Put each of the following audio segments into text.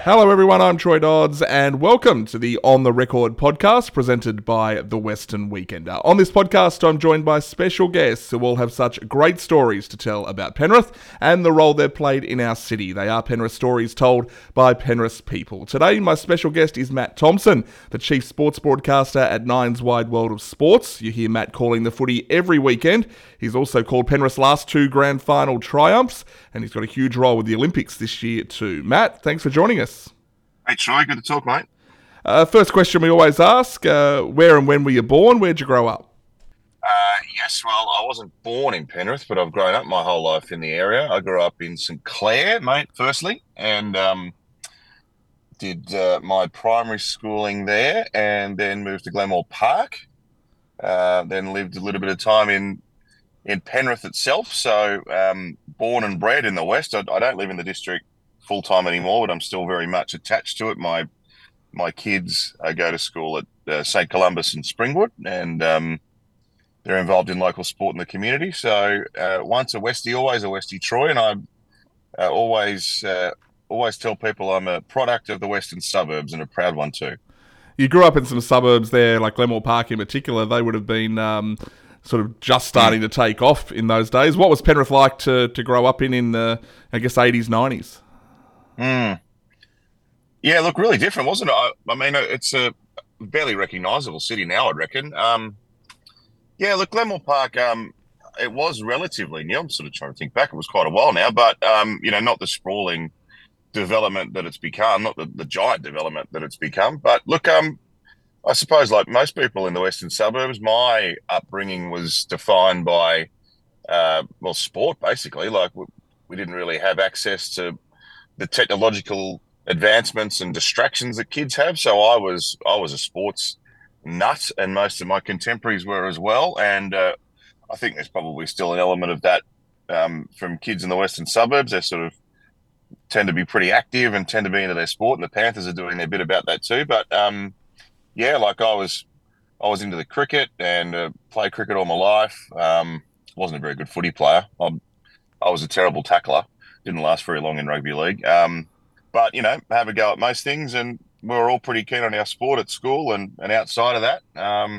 Hello, everyone. I'm Troy Dodds, and welcome to the On the Record podcast presented by The Western Weekender. On this podcast, I'm joined by special guests who all have such great stories to tell about Penrith and the role they've played in our city. They are Penrith stories told by Penrith people. Today, my special guest is Matt Thompson, the chief sports broadcaster at Nine's Wide World of Sports. You hear Matt calling the footy every weekend. He's also called Penrith's last two grand final triumphs, and he's got a huge role with the Olympics this year too. Matt, thanks for joining us. Hey, Troy, good to talk, mate. First question we always ask, where and when were you born? Where'd you grow up? Yes, well, I wasn't born in Penrith, but I've grown up my whole life in the area. I grew up in St Clair, mate, firstly, and did my primary schooling there and then moved to Glenmore Park. Then lived a little bit of time in Penrith itself. So born and bred in the West. I don't live in the district full time anymore, but I'm still very much attached to it. My kids go to school at St Columbus and Springwood, and they're involved in local sport in the community. So once a Westie, always a Westie, Troy, and I always tell people I'm a product of the western suburbs and a proud one too. You grew up in some suburbs there, like Glenmore Park in particular. They would have been sort of just starting to take off in those days. What was Penrith like to grow up in the, I guess, 80s, 90s? Yeah, look, really different, wasn't it? I mean, it's a barely recognisable city now, I'd reckon. Yeah, look, Glenmore Park, it was relatively new. I'm sort of trying to think back. It was quite a while now, but, not the sprawling development that it's become, not the giant development that it's become. But look, I suppose like most people in the western suburbs, my upbringing was defined by, sport, basically. Like we didn't really have access to the technological advancements and distractions that kids have. So I was a sports nut, and most of my contemporaries were as well. And I think there's probably still an element of that from kids in the western suburbs. They sort of tend to be pretty active and tend to be into their sport, and the Panthers are doing their bit about that too. But yeah, like I was into the cricket and played cricket all my life. Wasn't a very good footy player. I was a terrible tackler. Didn't last very long in rugby league. But have a go at most things, and we were all pretty keen on our sport at school and outside of that.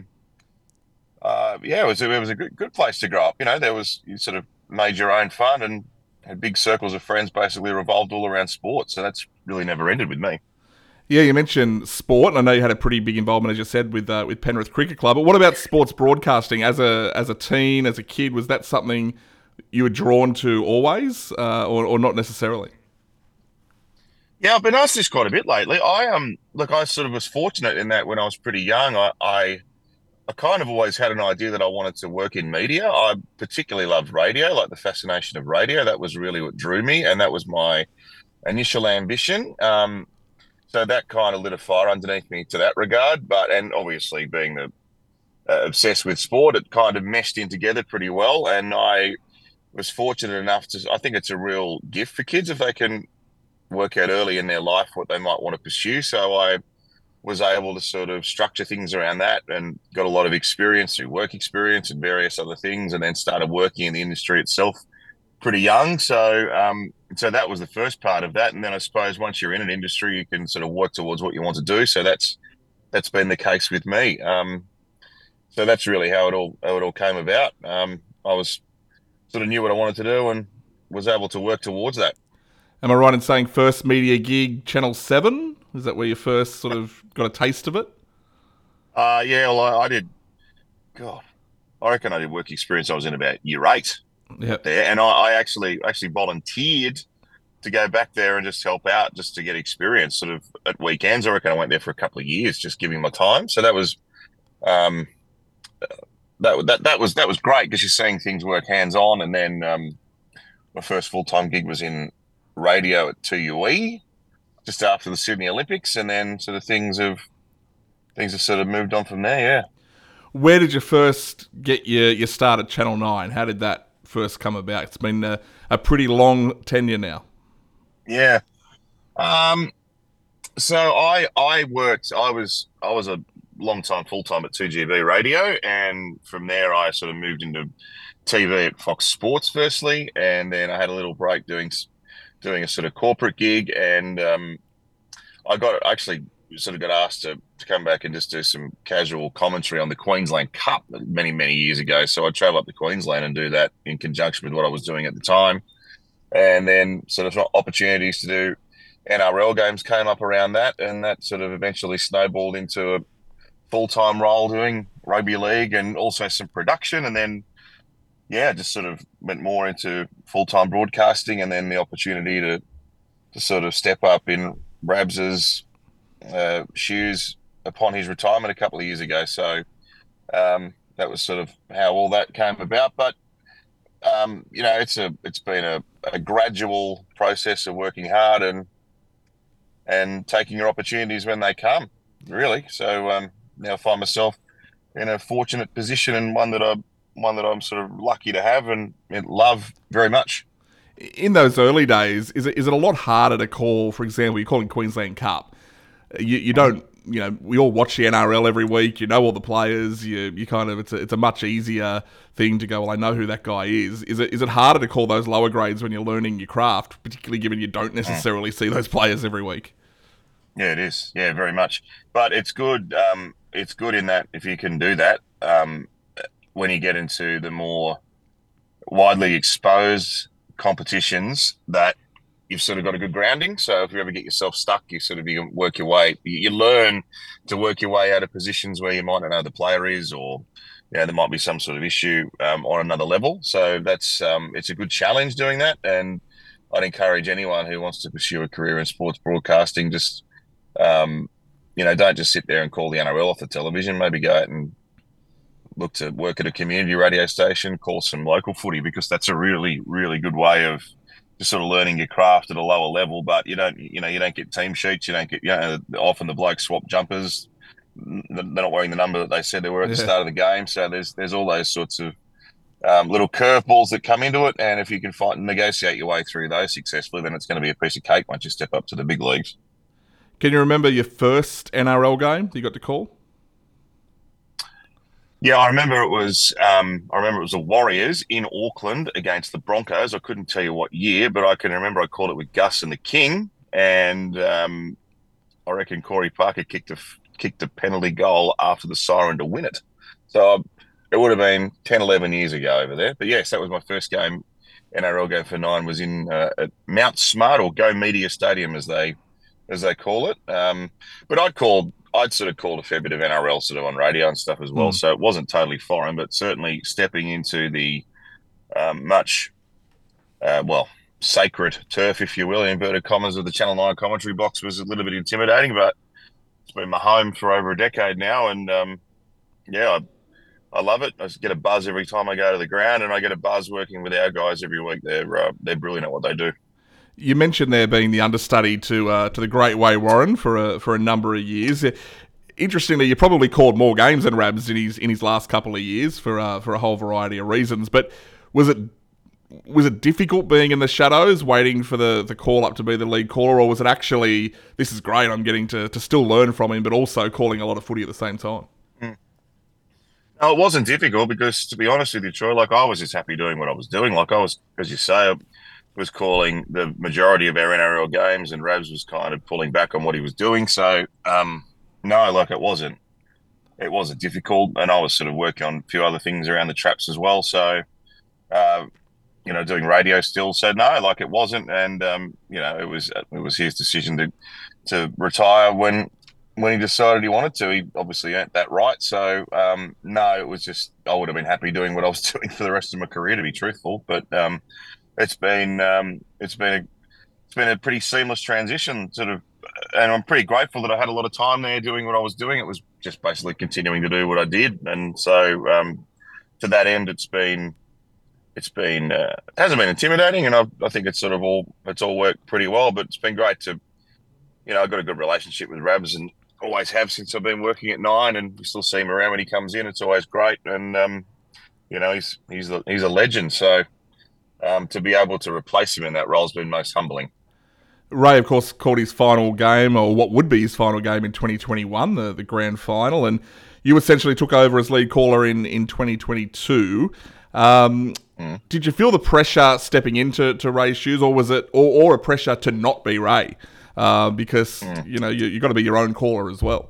Yeah, it was a good place to grow up. You sort of made your own fun and had big circles of friends, basically revolved all around sport. So that's really never ended with me. Yeah, you mentioned sport, and I know you had a pretty big involvement, as you said, with Penrith Cricket Club. But what about sports broadcasting as a teen, as a kid? Was that something you were drawn to always, or not necessarily? Yeah, I've been asked this quite a bit lately. I sort of was fortunate in that when I was pretty young, I kind of always had an idea that I wanted to work in media. I particularly loved radio, like the fascination of radio. That was really what drew me, and that was my initial ambition. So that kind of lit a fire underneath me to that regard. And obviously being obsessed with sport, it kind of meshed in together pretty well. And I was fortunate enough I think it's a real gift for kids if they can work out early in their life what they might want to pursue. So I was able to sort of structure things around that and got a lot of experience through work experience and various other things, and then started working in the industry itself pretty young. So that was the first part of that. And then I suppose once you're in an industry, you can sort of work towards what you want to do. So that's been the case with me. So that's really how it all came about. I was sort of knew what I wanted to do and was able to work towards that. Am I right in saying first media gig, Channel 7? Is that where you first sort of got a taste of it? Yeah, well, I did. God, I reckon I did work experience. I was in about year 8 Yeah. there, and I actually volunteered to go back there and just help out, just to get experience, sort of at weekends. I reckon I went there for a couple of years, just giving my time. So that was um, that was great because you're seeing things work hands on. And then my first full time gig was in radio at 2UE just after the Sydney Olympics, and then sort of things have sort of moved on from there. Yeah. Where did you first get your start at Channel 9? How did that first come about? It's been a pretty long tenure now. Yeah. Um, so I was a long time full time at 2GB Radio, and from there I sort of moved into TV at Fox Sports firstly, and then I had a little break doing a sort of corporate gig, and I got actually sort of got asked to come back and just do some casual commentary on the Queensland Cup many years ago. So I'd travel up to Queensland and do that in conjunction with what I was doing at the time. And then sort of opportunities to do NRL games came up around that, and that sort of eventually snowballed into a full-time role doing rugby league and also some production. And then, yeah, just sort of went more into full-time broadcasting, and then the opportunity to sort of step up in Rabs's shoes upon his retirement a couple of years ago. So that was sort of how all that came about. But it's been a gradual process of working hard and taking your opportunities when they come, really. So now I find myself in a fortunate position, and one that I'm sort of lucky to have and love very much. In those early days, is it a lot harder to call? For example, you're calling Queensland Cup. You don't, we all watch the NRL every week. You know all the players. You kind of it's a much easier thing to go, well, I know who that guy is. Is it harder to call those lower grades when you're learning your craft, particularly given you don't necessarily see those players every week? Yeah, it is. Yeah, very much. But it's good. It's good in that if you can do that, when you get into the more widely exposed competitions, that you've sort of got a good grounding. So if you ever get yourself stuck, you can work your way. You learn to work your way out of positions where you might not know the player is, or there might be some sort of issue on another level. So that's it's a good challenge doing that, and I'd encourage anyone who wants to pursue a career in sports broadcasting, just don't just sit there and call the NRL off the television. Maybe go out and look to work at a community radio station, call some local footy, because that's a really, really good way of just sort of learning your craft at a lower level. But you don't get team sheets. You don't get, often the blokes swap jumpers. They're not wearing the number that they said they were at the start of the game. So there's all those sorts of little curveballs that come into it. And if you can negotiate your way through those successfully, then it's going to be a piece of cake once you step up to the big leagues. Can you remember your first NRL game that you got to call? Yeah, I remember it was the Warriors in Auckland against the Broncos. I couldn't tell you what year, but I can remember I called it with Gus and the King, and I reckon Corey Parker kicked a penalty goal after the siren to win it. So it would have been 10, 11 years ago over there. But yes, that was my first game, NRL game for Nine, was in at Mount Smart, or Go Media Stadium as they call it. But I'd sort of called a fair bit of NRL sort of on radio and stuff as well. So it wasn't totally foreign, but certainly stepping into the much, sacred turf, if you will, in inverted commas, of the Channel 9 commentary box was a little bit intimidating, but it's been my home for over a decade now. And I love it. I just get a buzz every time I go to the ground, and I get a buzz working with our guys every week. They're brilliant at what they do. You mentioned there being the understudy to the great Way Warren for a number of years. Interestingly, you probably called more games than Rabs in his last couple of years for a whole variety of reasons. But was it difficult being in the shadows, waiting for the call up to be the lead caller, or was it actually, this is great, I'm getting to still learn from him, but also calling a lot of footy at the same time? No, it wasn't difficult, because to be honest with you, Troy, I was just happy doing what I was doing. I was, as you say, was calling the majority of our NRL games, and Rabs was kind of pulling back on what he was doing. So, no, it wasn't difficult, and I was sort of working on a few other things around the traps as well. So, doing radio still. So no, it wasn't, and it was his decision to retire when he decided he wanted to. He obviously earned that right. So no, it was just, I would have been happy doing what I was doing for the rest of my career, to be truthful. But it's been a pretty seamless transition, sort of, and I'm pretty grateful that I had a lot of time there doing what I was doing. It was just basically continuing to do what I did, and so to that end, it hasn't been intimidating, and I think it's all worked pretty well. But it's been great to, I've got a good relationship with Rabs, and always have since I've been working at Nine, and we still see him around when he comes in. It's always great, and he's a legend. So. To be able to replace him in that role has been most humbling. Ray, of course, called his final game, or what would be his final game, in 2021, the grand final, and you essentially took over as lead caller in 2022. Did you feel the pressure stepping into Ray's shoes, or was it or a pressure to not be Ray? because you got to be your own caller as well.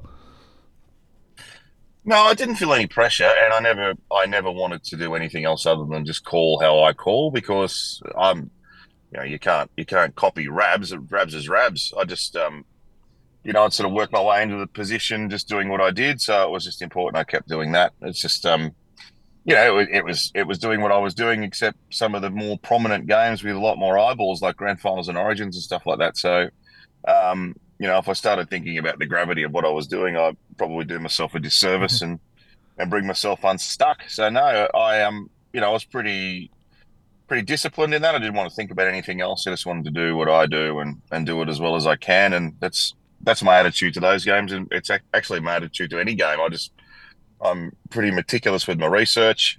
No, I didn't feel any pressure, and I never wanted to do anything else other than just call how I call because you can't copy Rabs. Rabs is Rabs. I just I'd sort of work my way into the position, just doing what I did. So it was just important. I kept doing that. It's just it was doing what I was doing, except some of the more prominent games with a lot more eyeballs, like grand finals and origins and stuff like that. So if I started thinking about the gravity of what I was doing, I'd probably do myself a disservice and bring myself unstuck. So no, I was pretty disciplined in that. I didn't want to think about anything else. I just wanted to do what I do and do it as well as I can. And that's my attitude to those games, and it's actually my attitude to any game. I'm pretty meticulous with my research.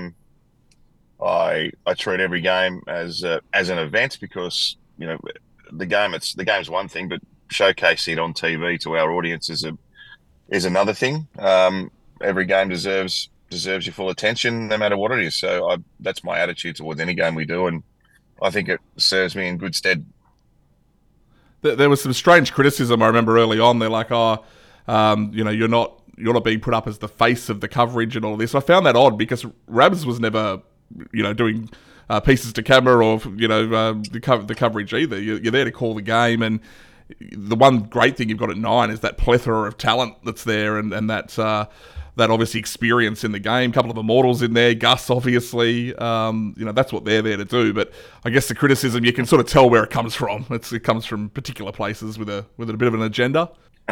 I treat every game as an event because the game's one thing, but showcasing it on TV to our audience is another thing. Every game deserves your full attention, no matter what it is. So that's my attitude towards any game we do, and I think it serves me in good stead. There was some strange criticism I remember early on. They're like, you're not being put up as the face of the coverage and all this. I found that odd because Rabs was never, doing pieces to camera or the coverage either. You're there to call the game, and the one great thing you've got at Nine is that plethora of talent that's there, and that obviously experience in the game. A couple of immortals in there, Gus obviously. That's what they're there to do. But I guess the criticism, you can sort of tell where it comes from. It comes from particular places with a bit of an agenda.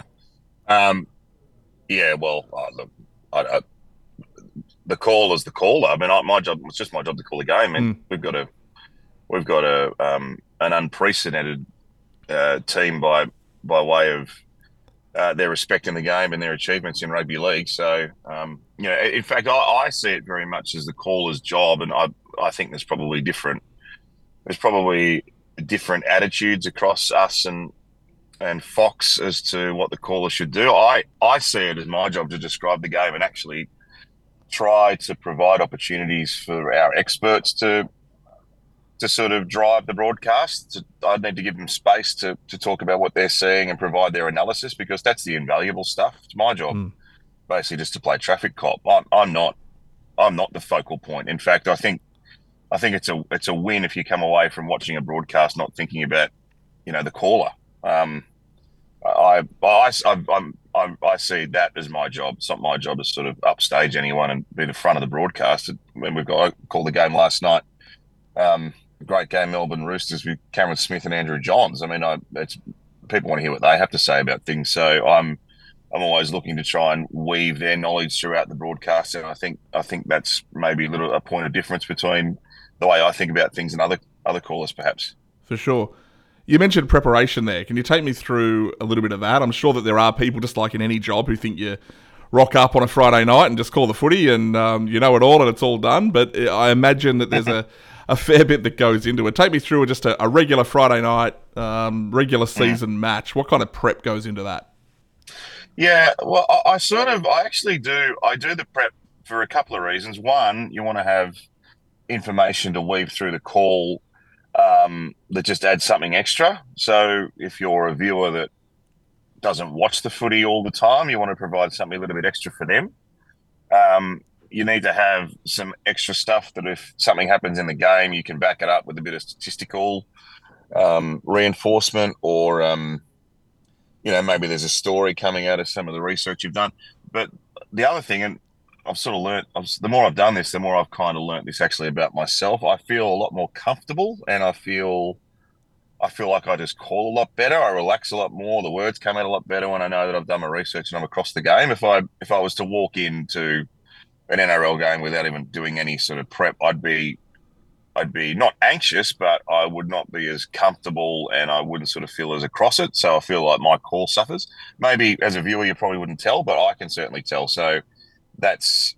Yeah, well, look, the call is the caller. I mean, my job. It's just my job to call the game, and we've got an unprecedented team by way of their respect in the game and their achievements in rugby league. So, in fact, I see it very much as the caller's job, and I think there's probably different attitudes across us and Fox as to what the caller should do. I see it as my job to describe the game and actually try to provide opportunities for our experts to sort of drive the broadcast. I need to give them space to talk about what they're seeing and provide their analysis, because that's the invaluable stuff. It's my job, basically, just to play traffic cop. I'm not the focal point. In fact, I think it's a win if you come away from watching a broadcast not thinking about the caller. I see that as my job. It's not my job to sort of upstage anyone and be the front of the broadcast. When I called the game last night, great game, Melbourne Roosters with Cameron Smith and Andrew Johns. I mean, people want to hear what they have to say about things. So I'm always looking to try and weave their knowledge throughout the broadcast, and I think that's maybe a point of difference between the way I think about things and other callers, perhaps. For sure. You mentioned preparation there. Can you take me through a little bit of that? I'm sure that there are people, just like in any job, who think you rock up on a Friday night and just call the footy and you know it all and it's all done. But I imagine that there's a fair bit that goes into it. Take me through just a regular Friday night, regular season match. What kind of prep goes into that? Yeah, well, I actually do. I do the prep for a couple of reasons. One, you want to have information to weave through the call that just adds something extra. So if you're a viewer that doesn't watch the footy all the time, you want to provide something a little bit extra for them. You need to have some extra stuff that if something happens in the game, you can back it up with a bit of statistical reinforcement, or maybe there's a story coming out of some of the research you've done. But the other thing, and I've sort of learned, the more I've done this, the more I've kind of learned this actually about myself. I feel a lot more comfortable, and I feel like I just call a lot better. I relax a lot more. The words come out a lot better when I know that I've done my research and I'm across the game. If I was to walk into an NRL game without even doing any sort of prep, I'd be not anxious, but I would not be as comfortable, and I wouldn't sort of feel as across it. So I feel like my call suffers. Maybe as a viewer, you probably wouldn't tell, but I can certainly tell. So that's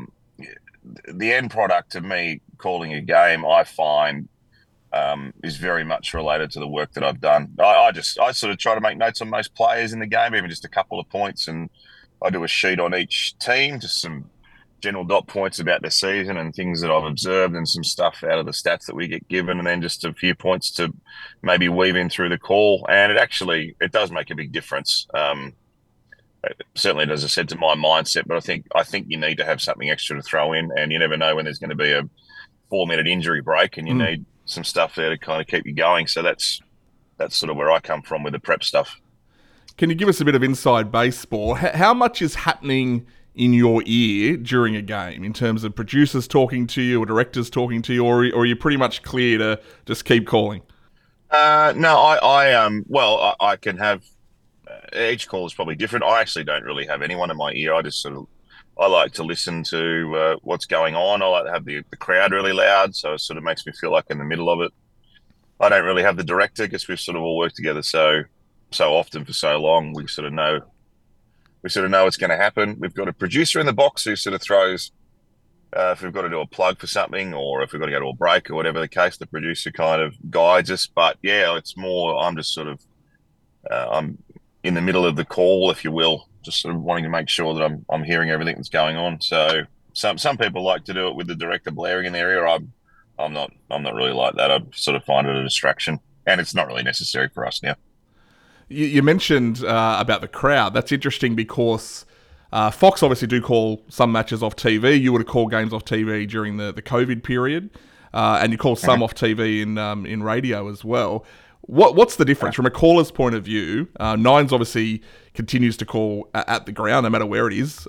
the end product of me calling a game, I find, is very much related to the work that I've done. I sort of try to make notes on most players in the game, even just a couple of points, and I do a sheet on each team, just some general dot points about the season and things that I've observed and some stuff out of the stats that we get given, and then just a few points to maybe weave in through the call. And it does make a big difference. Certainly, as I said, to my mindset, but I think you need to have something extra to throw in, and you never know when there's going to be a 4 minute injury break, and you Mm. need some stuff there to kind of keep you going. So that's sort of where I come from with the prep stuff. Can you give us a bit of inside baseball? How much is happening in your ear during a game in terms of producers talking to you or directors talking to you, or are you pretty much clear to just keep calling? No, well, I can have each call is probably different. I actually don't really have anyone in my ear. I like to listen to what's going on. I like to have the crowd really loud, so it sort of makes me feel like in the middle of it. I don't really have the director because we've sort of all worked together so often for so long. We sort of know what's going to happen. We've got a producer in the box who sort of throws if we've got to do a plug for something or if we've got to go to a break or whatever the case. The producer kind of guides us, but yeah, it's more. I'm just sort of I'm in the middle of the call, if you will, just sort of wanting to make sure that I'm hearing everything that's going on. So some people like to do it with the director blaring in their ear. I'm not really like that. I sort of find it a distraction, and it's not really necessary for us now. You mentioned about the crowd. That's interesting because Fox obviously do call some matches off TV. You would have called games off TV during the COVID period, and you call some off TV in radio as well. What's the difference from a caller's point of view? Nines obviously continues to call at the ground no matter where it is.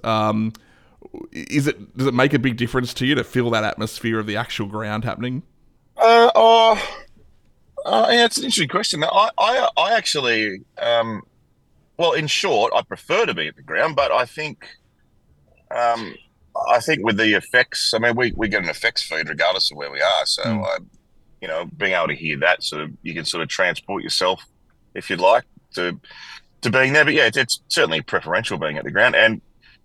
Does it make a big difference to you to feel that atmosphere of the actual ground happening? Uh, oh, yeah, it's an interesting question. I actually, well, in short, I prefer to be at the ground, but um, I think with the effects, I mean, we get an effects feed regardless of where we are. So, Mm. being able to hear that sort of, you can sort of transport yourself, if you'd like, to being there. But yeah, it's certainly preferential being at the ground. And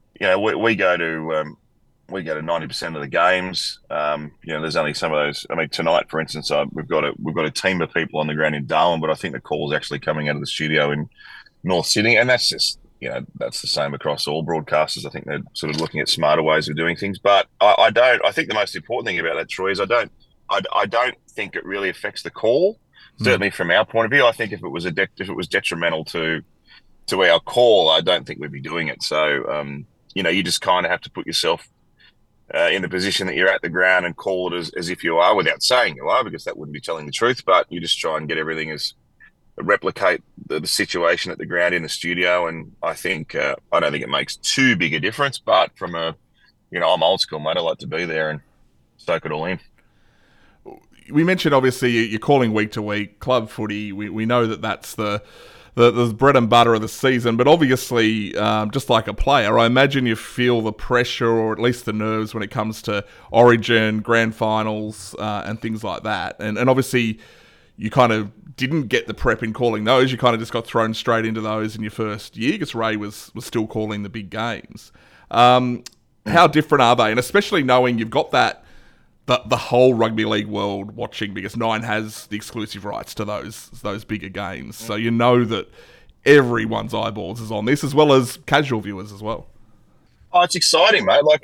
we go to 90% of the games. There's only some of those. I mean, tonight, for instance, we've got a team of people on the ground in Darwin, but I think the call is actually coming out of the studio in North Sydney, and that's just that's the same across all broadcasters. I think they're sort of looking at smarter ways of doing things. But I don't. I think the most important thing about that, Troy, is I don't think it really affects the call. Mm. Certainly from our point of view, I think if it was detrimental to our call, I don't think we'd be doing it. So you just kind of have to put yourself in the position that you're at the ground and call it as if you are without saying you are, because that wouldn't be telling the truth. But you just try and get everything as replicate the situation at the ground in the studio. And I don't think it makes too big a difference. But I'm old school, mate. I like to be there and soak it all in. We mentioned obviously you're calling week to week club footy. We know that's the bread and butter of the season, but obviously, just like a player, I imagine you feel the pressure or at least the nerves when it comes to Origin, grand finals, and things like that. And obviously, you kind of didn't get the prep in calling those. You kind of just got thrown straight into those in your first year because Ray was still calling the big games. How different are they? And especially knowing you've got the whole rugby league world watching, because Nine has the exclusive rights to those bigger games. So you know that everyone's eyeballs is on this, as well as casual viewers as well. Oh, it's exciting, mate. Like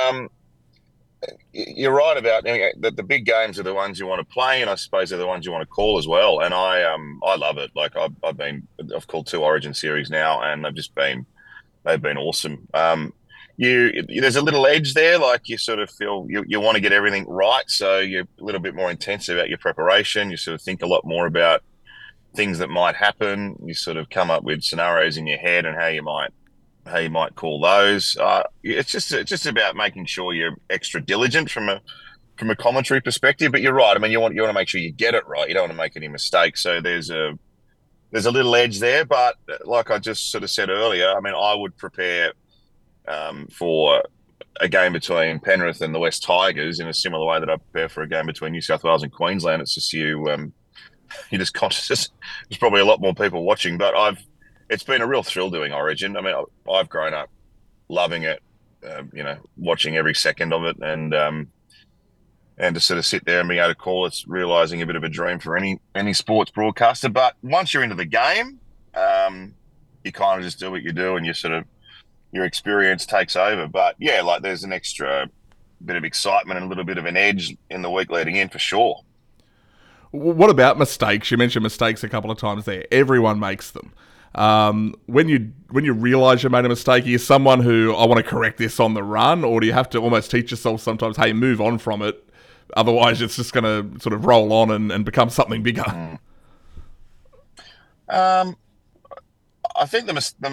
you're right about the big games are the ones you want to play, and I suppose they're the ones you want to call as well. And I love it. Like I've called 2 Origin series now, and they've been awesome. There's a little edge there, like you sort of feel you want to get everything right, so you're a little bit more intense about your preparation. You sort of think a lot more about things that might happen. You sort of come up with scenarios in your head and how you might call those. It's just about making sure you're extra diligent from a commentary perspective. But you're right. I mean, you want to make sure you get it right. You don't want to make any mistakes. So there's a little edge there. But like I just sort of said earlier, I mean, I would prepare for a game between Penrith and the West Tigers in a similar way that I prepare for a game between New South Wales and Queensland. It's just you're just conscious. There's probably a lot more people watching, but it's been a real thrill doing Origin. I mean, I've grown up loving it, watching every second of it, and to sort of sit there and be able to call it's realizing a bit of a dream for any sports broadcaster. But once you're into the game, you kind of just do what you do, and you sort of your experience takes over. But yeah, like there's an extra bit of excitement and a little bit of an edge in the week leading in for sure. What about mistakes? You mentioned mistakes a couple of times there. Everyone makes them. When you realise you made a mistake, are you someone who, I want to correct this on the run, or do you have to almost teach yourself sometimes, hey, move on from it, otherwise it's just going to sort of roll on and become something bigger? Um, I think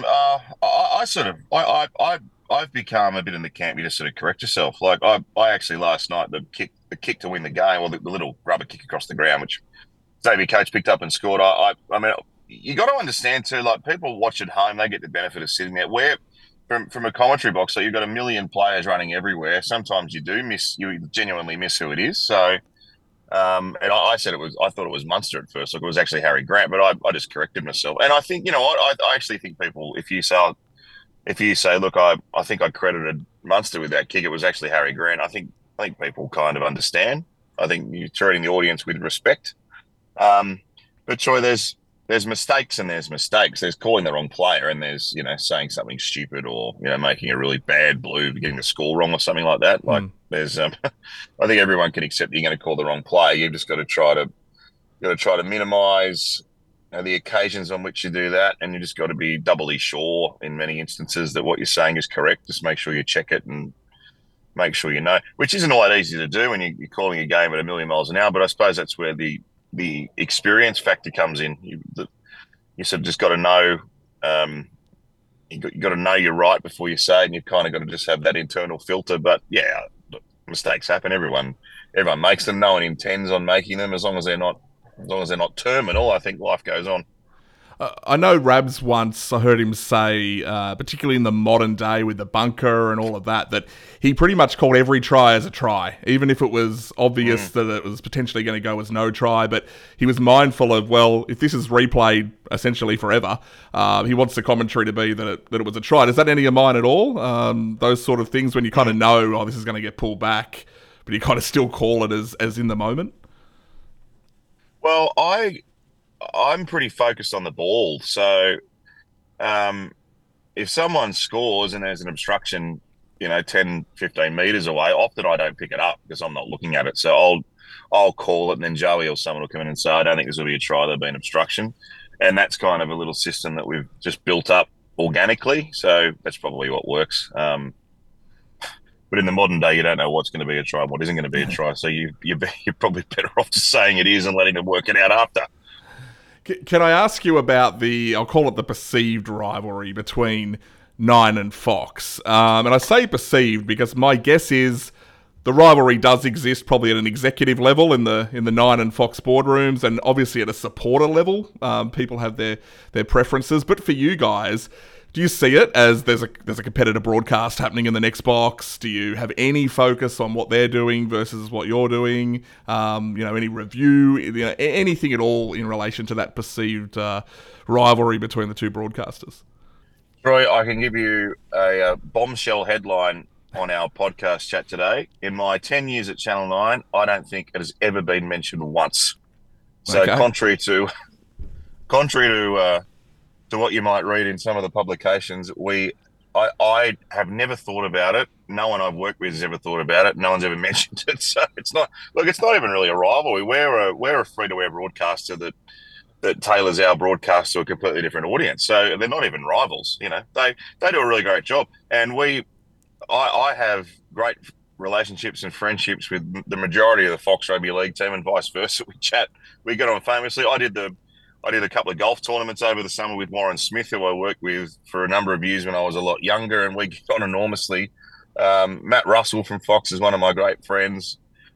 I sort of I've become a bit in the camp. You just sort of correct yourself. Like I actually last night the kick to win the game, or the little rubber kick across the ground, which Xavier Coates picked up and scored. I mean, you got to understand too. Like people watch at home, they get the benefit of sitting there. Where from a commentary box, so you've got a million players running everywhere. Sometimes you genuinely miss who it is. So. And I said I thought it was Munster at first. Like it was actually Harry Grant, but I just corrected myself. And I think, I actually think people, if you say, look, I think I credited Munster with that kick, it was actually Harry Grant. I think people kind of understand. I think you're treating the audience with respect. Um, but Troy, there's mistakes and there's mistakes. There's calling the wrong player and there's saying something stupid or making a really bad blue, getting the score wrong or something like that. Like there's I think everyone can accept you're going to call the wrong player. You've just got to try to minimise the occasions on which you do that, and you just got to be doubly sure in many instances that what you're saying is correct. Just make sure you check it and make sure you know, which isn't all that easy to do when you're calling a game at a million miles an hour. But I suppose that's where the experience factor comes in. You sort of just got to know. You got to know you're right before you say it, and you've kind of got to just have that internal filter. But yeah, mistakes happen. Everyone makes them. No one intends on making them, as long as they're not terminal. I think life goes on. I know Rabs once, I heard him say, particularly in the modern day with the bunker and all of that, that he pretty much called every try as a try, even if it was obvious that it was potentially going to go as no try. But he was mindful of, well, if this is replayed essentially forever, he wants the commentary to be that it was a try. Does that enter your mind at all? Those sort of things when you kind of know, oh, this is going to get pulled back, but you kind of still call it as in the moment? Well, I'm pretty focused on the ball. So um, if someone scores and there's an obstruction, 10, 15 meters away, often I don't pick it up because I'm not looking at it. So I'll call it, and then Joey or someone will come in and say, I don't think this will be a try, there'll be an obstruction. And that's kind of a little system that we've just built up organically. So that's probably what works. But in the modern day, you don't know what's going to be a try and what isn't going to be a try. So you're probably better off just saying it is and letting them work it out after. Can I ask you about I'll call it the perceived rivalry between Nine and Fox? And I say perceived because my guess is the rivalry does exist probably at an executive level in the Nine and Fox boardrooms, and obviously at a supporter level. People have their preferences. But for you guys, do you see it as there's a competitor broadcast happening in the next box? Do you have any focus on what they're doing versus what you're doing? Any review, anything at all in relation to that perceived rivalry between the two broadcasters? Troy, I can give you a bombshell headline on our podcast chat today. In my 10 years at Channel 9, I don't think it has ever been mentioned once. So Okay. contrary to what you might read in some of the publications, I have never thought about it. No one I've worked with has ever thought about it. No one's ever mentioned it. So it's not even really a rivalry. We're a free-to-air broadcaster that tailors our broadcast to a completely different audience. So they're not even rivals. They do a really great job, and I have great relationships and friendships with the majority of the Fox Rugby League team, and vice versa. We get on famously. I did a couple of golf tournaments over the summer with Warren Smith, who I worked with for a number of years when I was a lot younger, and we get on enormously. Matt Russell from Fox is one of my great friends.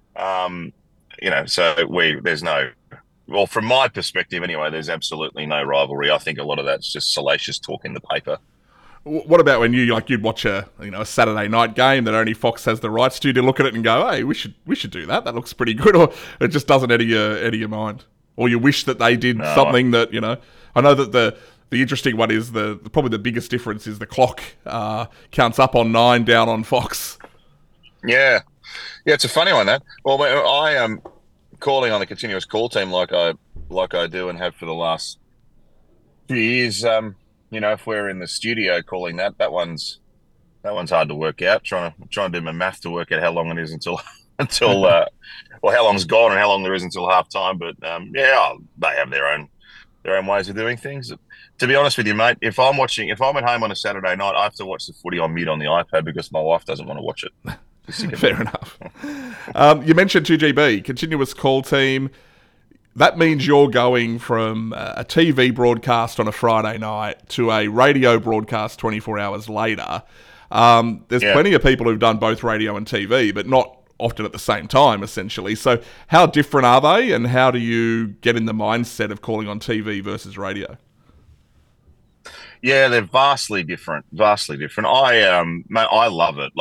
There's no, well, from my perspective anyway, there's absolutely no rivalry. I think a lot of that's just salacious talk in the paper. What about when you'd watch a Saturday night game that only Fox has the rights to look at it and go, hey, we should do that. That looks pretty good, or it just doesn't enter your mind, or you wish that they did something that I know that the interesting one is probably the biggest difference is the clock counts up on 9, down on Fox. Yeah, it's a funny one that. Well, I am calling on the continuous call team like I do and have for the last few years. If we're in the studio calling that one's That one's hard to work out. Trying to do my math to work out how long it is until well, how long's gone and how long there is until half time. But yeah, they have their own ways of doing things. To be honest with you, mate, if I'm at home on a Saturday night, I have to watch the footy on mute on the iPad because my wife doesn't want to watch it. She's sick of Fair enough. You mentioned 2GB, continuous call team. That means you're going from a TV broadcast on a Friday night to a radio broadcast 24 hours later. There's plenty of people who've done both radio and TV, but not often at the same time, essentially. So how different are they, and how do you get in the mindset of calling on TV versus radio? Yeah, they're vastly different. Vastly different. Mate, I love it.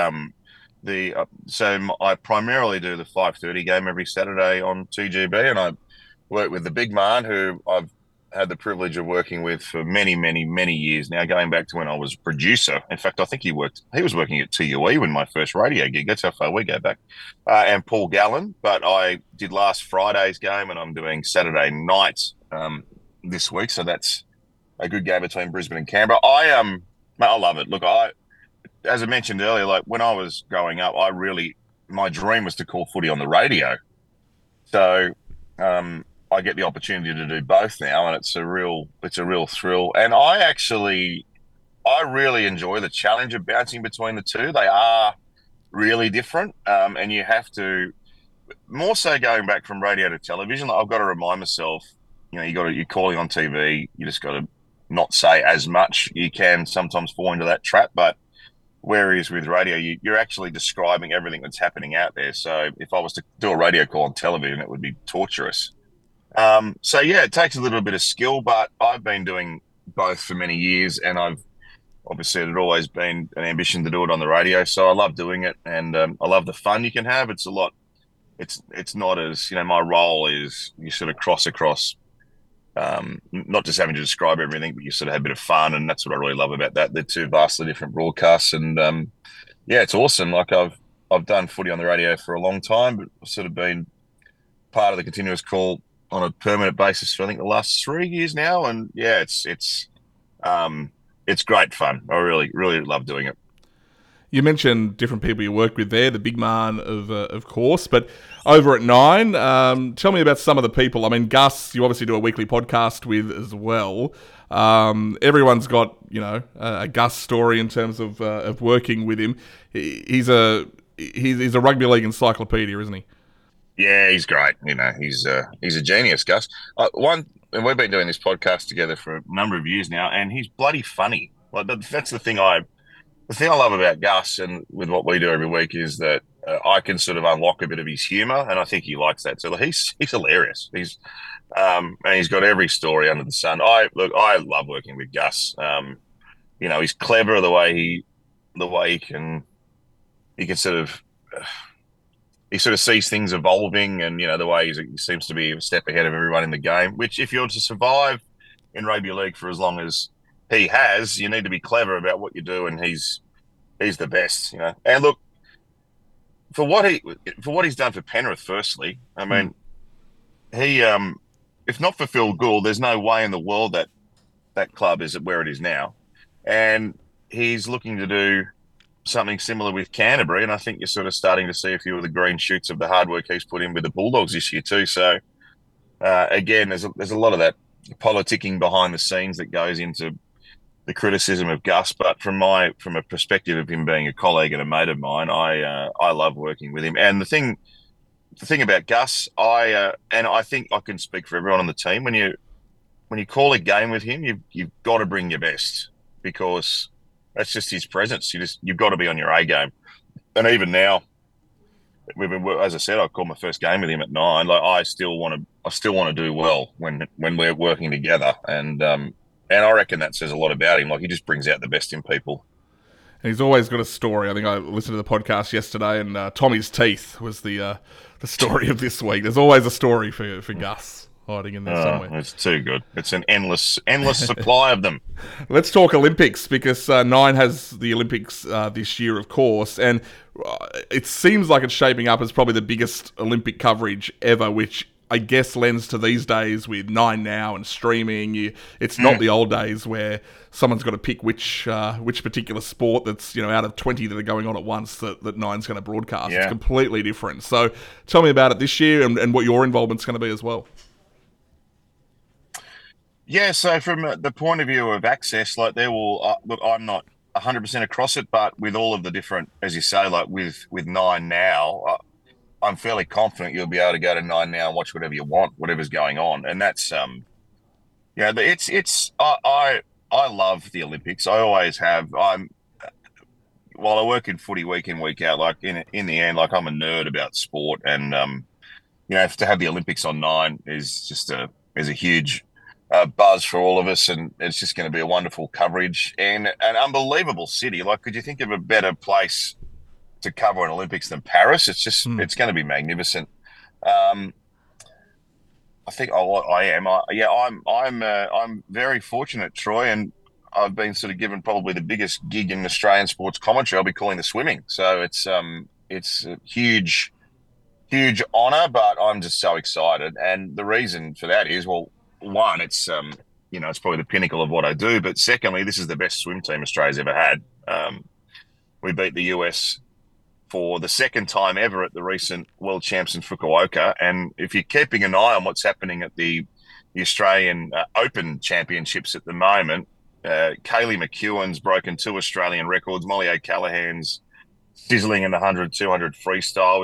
I primarily do the 5:30 game every Saturday on 2GB, and I work with the big man who I've had the privilege of working with for many, many, many years now, going back to when I was a producer. In fact, I think he was working at TUE when my first radio gig. That's how far we go back. And Paul Gallen, but I did last Friday's game, and I'm doing Saturday night this week. So that's a good game between Brisbane and Canberra. Mate, I love it. Look, as I mentioned earlier, like when I was growing up, my dream was to call footy on the radio. So I get the opportunity to do both now, and it's a real thrill. And I really enjoy the challenge of bouncing between the two. They are really different, and you have to, more so going back from radio to television. I've got to remind myself, you're calling on TV, you just got to not say as much. You can sometimes fall into that trap, but whereas with radio, you're actually describing everything that's happening out there. So if I was to do a radio call on television, it would be torturous. So yeah, it takes a little bit of skill, but I've been doing both for many years, and it had always been an ambition to do it on the radio. So I love doing it, and I love the fun you can have. It's a lot. It's not as, my role is you sort of cross across. Not just having to describe everything, but you sort of have a bit of fun, and that's what I really love about that. They're two vastly different broadcasts, and yeah, it's awesome. Like I've done footy on the radio for a long time, but I've sort of been part of the continuous call on a permanent basis for I think the last 3 years now, and yeah, it's great fun. I really, really love doing it. You mentioned different people you work with there, the big man of course, but over at Nine, tell me about some of the people. I mean, Gus, you obviously do a weekly podcast with as well. Everyone's got, a Gus story in terms of working with him. He's a rugby league encyclopedia, isn't he? Yeah, he's great. He's a genius, Gus. And we've been doing this podcast together for a number of years now, and he's bloody funny. Like that's the thing I love about Gus, and with what we do every week, is that I can sort of unlock a bit of his humour, and I think he likes that. So he's hilarious. And he's got every story under the sun. I love working with Gus. He's clever the way he can sort of. He sort of sees things evolving, and the way he seems to be a step ahead of everyone in the game. Which, if you're to survive in rugby league for as long as he has, you need to be clever about what you do, and he's the best. And look, for what he's done for Penrith, firstly, I mean, he if not for Phil Gould, there's no way in the world that club is where it is now, and he's looking to do something similar with Canterbury, and I think you're sort of starting to see a few of the green shoots of the hard work he's put in with the Bulldogs this year too. So again, there's a lot of that politicking behind the scenes that goes into the criticism of Gus, but from a perspective of him being a colleague and a mate of mine, I love working with him. And the thing about Gus, I think I can speak for everyone on the team, when you call a game with him, you've got to bring your best, because that's just his presence. You've got to be on your A game. And even now, as I said, I called my first game with him at Nine. Like I still want to do well when we're working together, and I reckon that says a lot about him. Like he just brings out the best in people. And he's always got a story. I think I listened to the podcast yesterday, and Tommy's teeth was the story of this week. There's always a story for Gus hiding in there somewhere. It's too good. It's an endless supply of them. Let's talk Olympics, because Nine has the Olympics this year, of course, and it seems like it's shaping up as probably the biggest Olympic coverage ever, which I guess, lends to these days with Nine Now and streaming. It's not Mm. the old days where someone's got to pick which particular sport that's out of 20 that are going on at once that Nine's going to broadcast. It's Yeah. completely different. So tell me about it this year and what your involvement's going to be as well. Yeah, so from the point of view of access, like there will look, I'm not 100% across it, but with all of the different, as you say, like with Nine Now, I'm fairly confident you'll be able to go to Nine Now and watch whatever you want, whatever's going on, and that's it's I love the Olympics. I always have. While I work in footy week in week out, like in the end, like I'm a nerd about sport, and to have the Olympics on Nine is just a huge buzz for all of us, and it's just going to be a wonderful coverage and an unbelievable city. Like, could you think of a better place to cover an Olympics than Paris? It's going to be magnificent. Um, I think I am. I'm very fortunate, Troy, and I've been sort of given probably the biggest gig in Australian sports commentary. I'll be calling the swimming, so it's a huge honor, but I'm just so excited. And the reason for that is, well, one, it's probably the pinnacle of what I do, but secondly, this is the best swim team Australia's ever had. We beat the US for the second time ever at the recent World Champs in Fukuoka. And if you're keeping an eye on what's happening at the Australian Open Championships at the moment, Kaylee McEwen's broken 2 Australian records. Molly O'Callaghan's sizzling in the 100, 200 freestyle.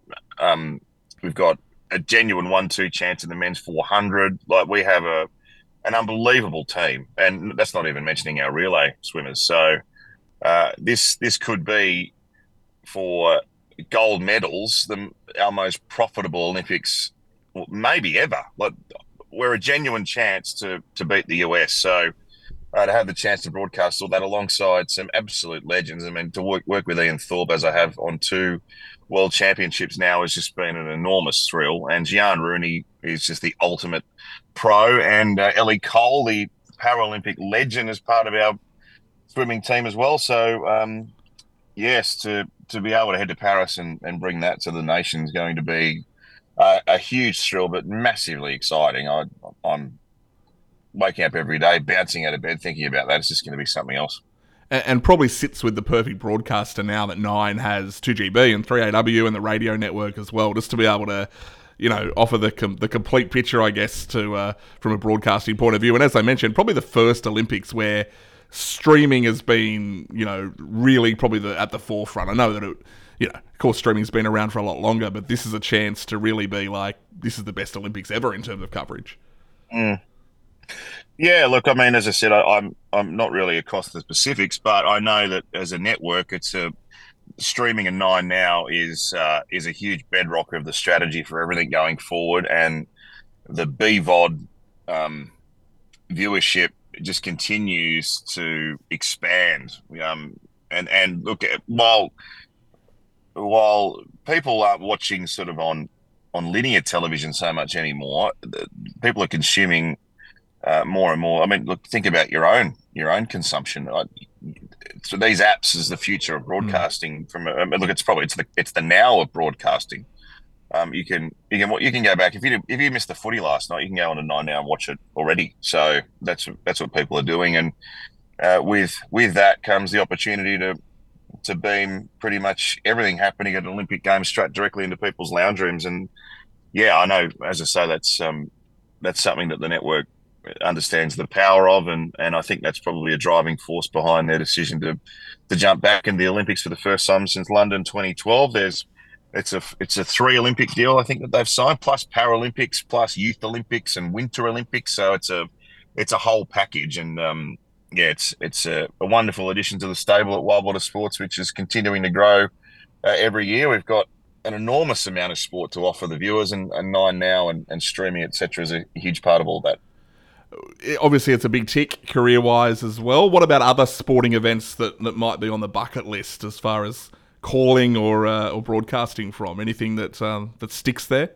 We've got a genuine 1-2 chance in the men's 400. Like, we have an unbelievable team, and that's not even mentioning our relay swimmers. So this could be, for gold medals, our most profitable Olympics maybe ever. Like, we're a genuine chance to beat the US. So to have the chance to broadcast all that alongside some absolute legends. I mean, to work with Ian Thorpe as I have on 2 world championships now has just been an enormous thrill. And Gian Rooney is just the ultimate pro. And Ellie Cole, the Paralympic legend, is part of our swimming team as well. So, yes, to be able to head to Paris and bring that to the nation is going to be a huge thrill, but massively exciting. I'm waking up every day, bouncing out of bed, thinking about that. It's just going to be something else. And probably sits with the perfect broadcaster now that Nine has 2GB and 3AW and the radio network as well, just to be able to, offer the complete picture, I guess, to from a broadcasting point of view. And as I mentioned, probably the first Olympics where streaming has been, really probably at the forefront. I know that of course, streaming's been around for a lot longer, but this is a chance to really be like, this is the best Olympics ever in terms of coverage. Mm. Yeah, look, I mean, as I said, I'm not really across the specifics, but I know that as a network, streaming and Nine Now is a huge bedrock of the strategy for everything going forward, and the BVOD viewership just continues to expand. And look, while people aren't watching sort of on linear television so much anymore, people are consuming more and more. I mean, look, think about your own consumption. So these apps is the future of broadcasting. Look, it's the now of broadcasting. You can go back if you missed the footy last night, you can go on to Nine Now and watch it already. So that's what people are doing, and with that comes the opportunity to beam pretty much everything happening at an Olympic Games straight directly into people's lounge rooms. And yeah, I know, as I say, that's something that the network understands the power of, and I think that's probably a driving force behind their decision to jump back in the Olympics for the first time since London 2012. It's a 3 Olympic deal, I think, that they've signed, plus Paralympics, plus Youth Olympics and Winter Olympics. So it's a whole package, and it's a wonderful addition to the stable at WildWater Sports, which is continuing to grow every year. We've got an enormous amount of sport to offer the viewers, and Nine Now and streaming, etc., is a huge part of all that. Obviously, it's a big tick career-wise as well. What about other sporting events that might be on the bucket list as far as calling or broadcasting from? Anything that sticks there?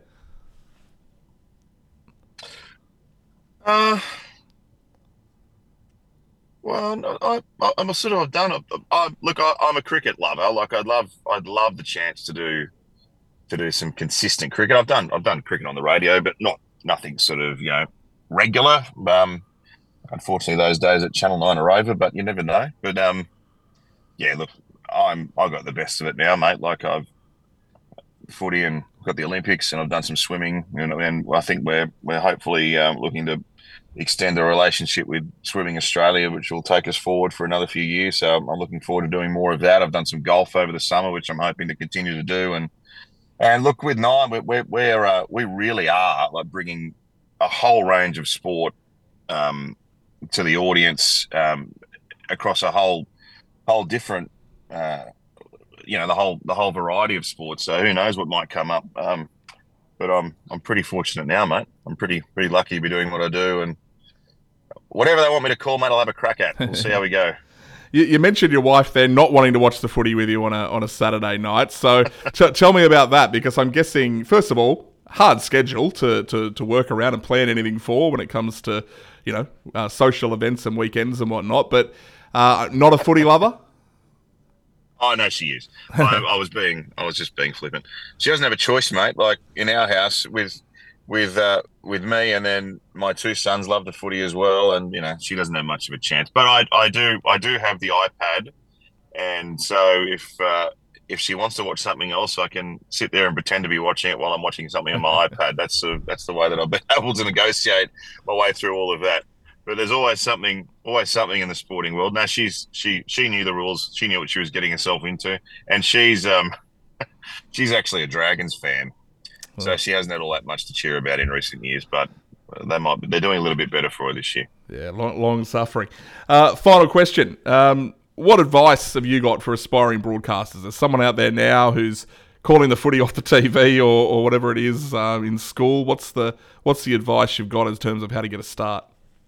Well, I'm a sort of look, I'm a cricket lover. Like, I'd love the chance to do to do some consistent cricket. I've done cricket on the radio, but nothing sort of regular. Unfortunately, those days at Channel 9 are over, but you never know. But yeah, look, I got the best of it now, mate. Like I've footy and got the Olympics, and I've done some swimming, and I think we're hopefully looking to extend the relationship with Swimming Australia, which will take us forward for another few years. So I'm looking forward to doing more of that. I've done some golf over the summer, which I'm hoping to continue to do. And look, with Nine, we really are like bringing a whole range of sport to the audience across a whole different the whole variety of sports. So who knows what might come up. But I'm pretty fortunate now, mate. I'm pretty lucky to be doing what I do, and whatever they want me to call, mate, I'll have a crack at. We'll see how we go. You mentioned your wife there not wanting to watch the footy with you on a Saturday night. So tell me about that, because I'm guessing, first of all, hard schedule to work around and plan anything for when it comes to social events and weekends and whatnot. But not a footy lover. Oh no, she is. I was just being flippant. She doesn't have a choice, mate. Like in our house with me, and then my two sons love the footy as well, and she doesn't have much of a chance. But I do have the iPad, and so if she wants to watch something else, I can sit there and pretend to be watching it while I'm watching something on my iPad. That's the way that I've been able to negotiate my way through all of that. But there's always something in the sporting world. Now she knew the rules. She knew what she was getting herself into, and she's actually a Dragons fan, so she hasn't had all that much to cheer about in recent years. But they're doing a little bit better for her this year. Yeah, long suffering. Final question: what advice have you got for aspiring broadcasters? There's someone out there now who's calling the footy off the TV or whatever it is in school. What's the advice you've got in terms of how to get a start?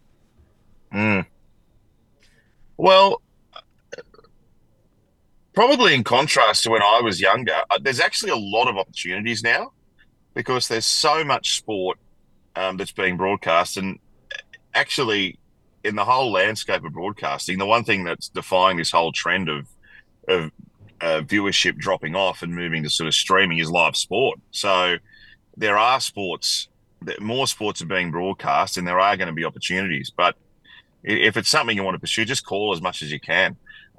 Well, probably in contrast to when I was younger, there's actually a lot of opportunities now because there's so much sport that's being broadcast. And actually, in the whole landscape of broadcasting, the one thing that's defying this whole trend of viewership dropping off and moving to sort of streaming is live sport. So there are more sports are being broadcast, and there are going to be opportunities. But if it's something you want to pursue, just call as much as you can.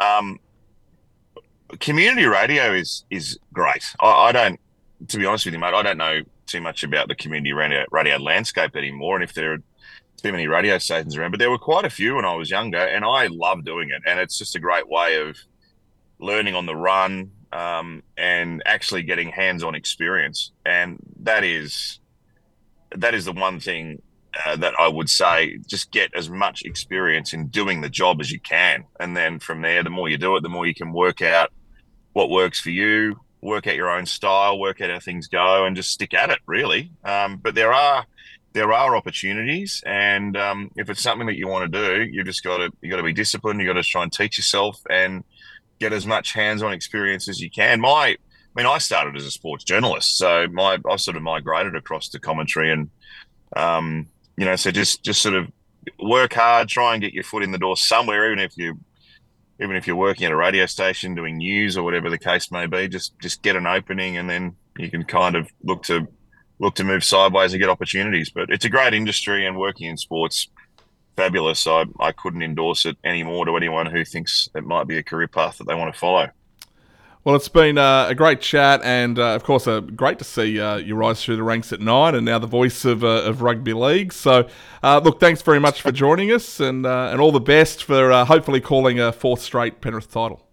Community radio is great. I don't, to be honest with you, mate, I don't know too much about the community radio landscape anymore, and if there are too many radio stations around. But there were quite a few when I was younger, and I love doing it. And it's just a great way of learning on the run and actually getting hands-on experience. And that is the one thing that I would say, just get as much experience in doing the job as you can. And then from there, the more you do it, the more you can work out what works for you, work out your own style, work out how things go, and just stick at it, really. But there are opportunities, and if it's something that you want to do, you got to be disciplined. You got to try and teach yourself and get as much hands-on experience as you can. I started as a sports journalist, so I sort of migrated across to commentary, and so just sort of work hard, try and get your foot in the door somewhere, even if you're working at a radio station doing news or whatever the case may be. Just get an opening, and then you can kind of look to move sideways and get opportunities. But it's a great industry, and working in sports, fabulous. I couldn't endorse it anymore to anyone who thinks it might be a career path that they want to follow. Well, it's been a great chat, and of course, great to see you rise through the ranks at Nine, and now the voice of rugby league. So, look, thanks very much for joining us, and all the best for hopefully calling a fourth straight Penrith title.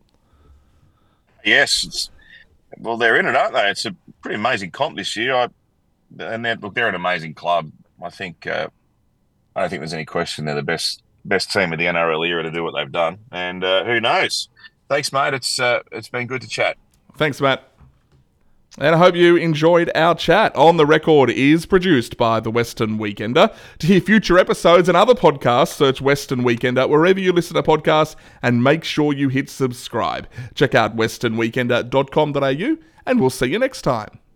Yes, well, they're in it, aren't they? It's a pretty amazing comp this year. They're an amazing club. I think I don't think there's any question they're the best team of the NRL era to do what they've done, and who knows. Thanks, mate. It's been good to chat. Thanks, Matt. And I hope you enjoyed our chat. On the Record is produced by The Western Weekender. To hear future episodes and other podcasts, search Western Weekender wherever you listen to podcasts, and make sure you hit subscribe. Check out westernweekender.com.au, and we'll see you next time.